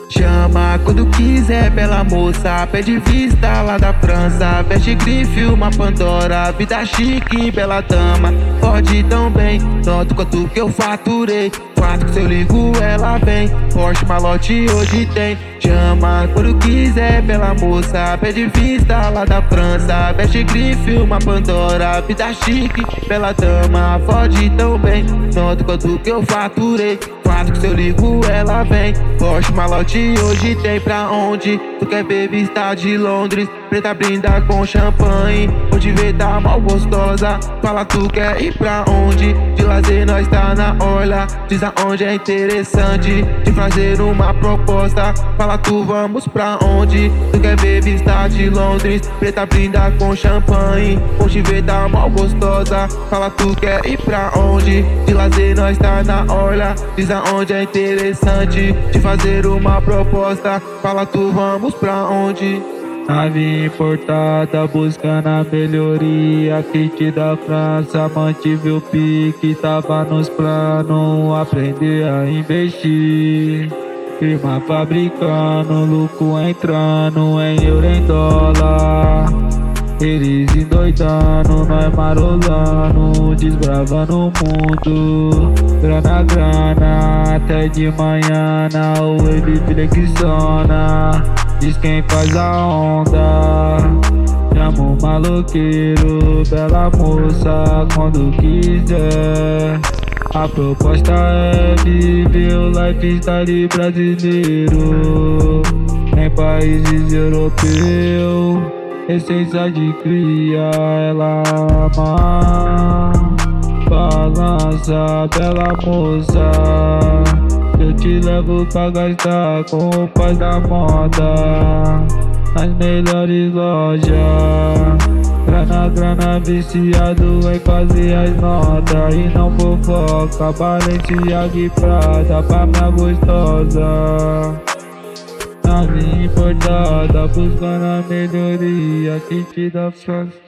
Chama quando quiser, bela moça. Pede vista lá da França. Veste grife, uma Pandora. Vida chique, bela dama. Pode tão bem, tanto quanto que eu faturei. Fato que se eu ligo ela vem. Porsche, malote hoje tem. Chama quando quiser, bela moça. Pede vista lá da França. Veste grife, uma Pandora. Vida chique, bela dama. Pode tão bem, tanto quanto que eu faturei. Fato que se eu ligo ela vem. Porsche, malote hoje tem. Pra onde tu quer ver vista de Londres? Preta brinda com champanhe. Hoje vê tá mal gostosa. Fala tu quer ir pra onde? De lazer nós tá na orla. Diz aonde é interessante de fazer uma proposta. Fala tu vamos pra onde? Tu quer ver vista de Londres? Preta brinda com champanhe. Hoje vê tá mal gostosa. Fala tu quer ir pra onde? De lazer nós tá na orla. Diz aonde é interessante de fazer uma proposta. Fala tu vamos pra onde? Nave importada buscando a melhoria. Kit da França, mantive o pique. Tava nos planos, aprender a investir. Firma fabricando, lucro entrando em euro, em dólar. Eles endoidando, nós marolando, desbravando o mundo. Grana, grana, até de manhã na wave flexiona. Diz quem faz a onda. Chama o maloqueiro, bela moça, quando quiser. A proposta é viver o lifestyle brasileiro em países europeus. Essência de cria, ela ama. Balança, bela moça. Eu te levo pra gastar com roupas da moda nas melhores lojas. Grana, grana, viciado em fazer as notas e não fofoca. Balenciaga e Prada pra minha gostosa. Nave importada buscando a melhoria. Kit da França.